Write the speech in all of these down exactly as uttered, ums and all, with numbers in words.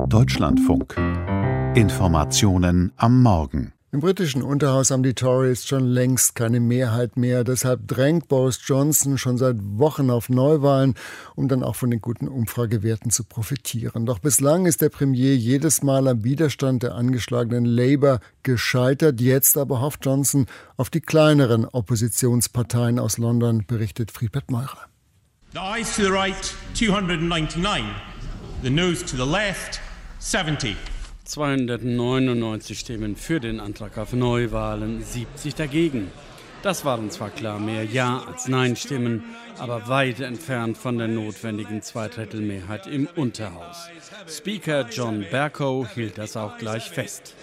Deutschlandfunk. Informationen am Morgen. Im britischen Unterhaus haben die Tories schon längst keine Mehrheit mehr. Deshalb drängt Boris Johnson schon seit Wochen auf Neuwahlen, um dann auch von den guten Umfragewerten zu profitieren. Doch bislang ist der Premier jedes Mal am Widerstand der angeschlagenen Labour gescheitert. Jetzt aber hofft Johnson auf die kleineren Oppositionsparteien aus London, berichtet Friedbert Meurer. The ayes to the right, two hundred ninety-nine. The noes to the left, seventy. zweihundertneunundneunzig Stimmen für den Antrag auf Neuwahlen, siebzig dagegen. Das waren zwar klar mehr Ja- als Nein-Stimmen, aber weit entfernt von der notwendigen Zweidrittelmehrheit im Unterhaus. Speaker John Bercow hielt das auch gleich fest.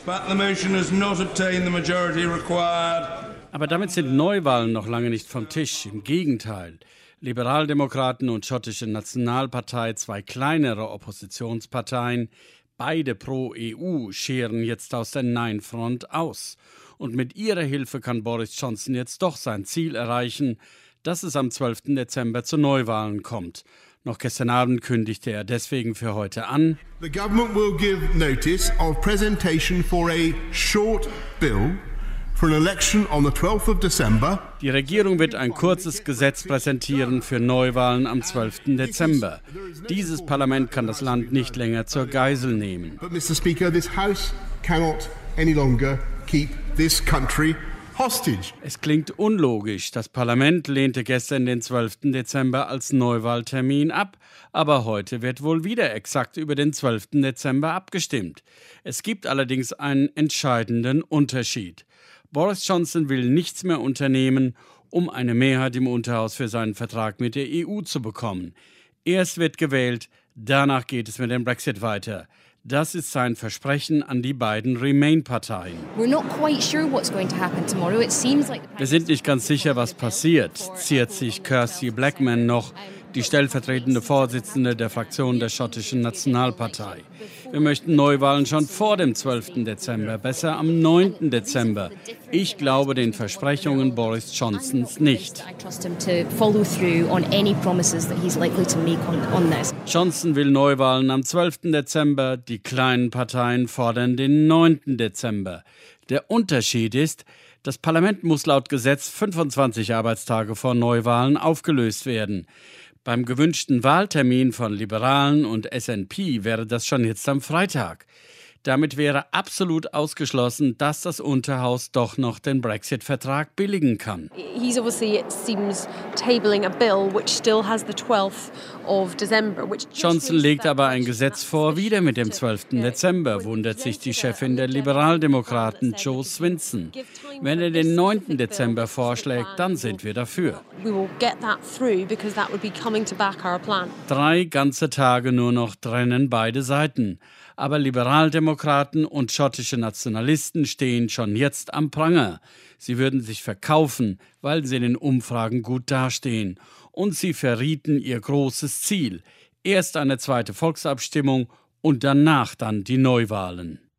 Aber damit sind Neuwahlen noch lange nicht vom Tisch. Im Gegenteil. Liberaldemokraten und schottische Nationalpartei, zwei kleinere Oppositionsparteien, beide pro E U, scheren jetzt aus der Nein-Front aus. Und mit ihrer Hilfe kann Boris Johnson jetzt doch sein Ziel erreichen, dass es am zwölften Dezember zu Neuwahlen kommt. Noch gestern Abend kündigte er deswegen für heute an: The government will give notice of presentation for a short bill for an election on the twelfth of December. Die Regierung wird ein kurzes Gesetz präsentieren für Neuwahlen am zwölften Dezember. Dieses Parlament kann das Land nicht länger zur Geisel nehmen. But Mister Speaker, this House cannot any longer keep this country hostage. Es klingt unlogisch. Das Parlament lehnte gestern den zwölften Dezember als Neuwahltermin ab, aber heute wird wohl wieder exakt über den zwölften Dezember abgestimmt. Es gibt allerdings einen entscheidenden Unterschied. Boris Johnson will nichts mehr unternehmen, um eine Mehrheit im Unterhaus für seinen Vertrag mit der E U zu bekommen. Erst wird gewählt, danach geht es mit dem Brexit weiter. Das ist sein Versprechen an die beiden Remain-Parteien. Wir sind nicht ganz sicher, was passiert, ziert sich Kirsty Blackman noch, die stellvertretende Vorsitzende der Fraktion der schottischen Nationalpartei. Wir möchten Neuwahlen schon vor dem zwölften Dezember, besser am neunten Dezember. Ich glaube den Versprechungen Boris Johnsons nicht. Johnson will Neuwahlen am zwölften Dezember, die kleinen Parteien fordern den neunten Dezember. Der Unterschied ist, das Parlament muss laut Gesetz fünfundzwanzig Arbeitstage vor Neuwahlen aufgelöst werden. Beim gewünschten Wahltermin von Liberalen und S N P wäre das schon jetzt am Freitag. Damit wäre absolut ausgeschlossen, dass das Unterhaus doch noch den Brexit-Vertrag billigen kann. He's obviously, it seems, tabling a bill which still has the twelfth of December. Which Johnson legt aber ein Gesetz vor, wieder mit dem zwölften Dezember, wundert sich die Chefin der Liberaldemokraten, Jo Swinson. Wenn er den neunten Dezember vorschlägt, dann sind wir dafür. Drei ganze Tage nur noch trennen beide Seiten. Aber Liberaldemokraten und schottische Nationalisten stehen schon jetzt am Pranger. Sie würden sich verkaufen, weil sie in den Umfragen gut dastehen. Und sie verrieten ihr großes Ziel. Erst eine zweite Volksabstimmung und danach dann die Neuwahlen.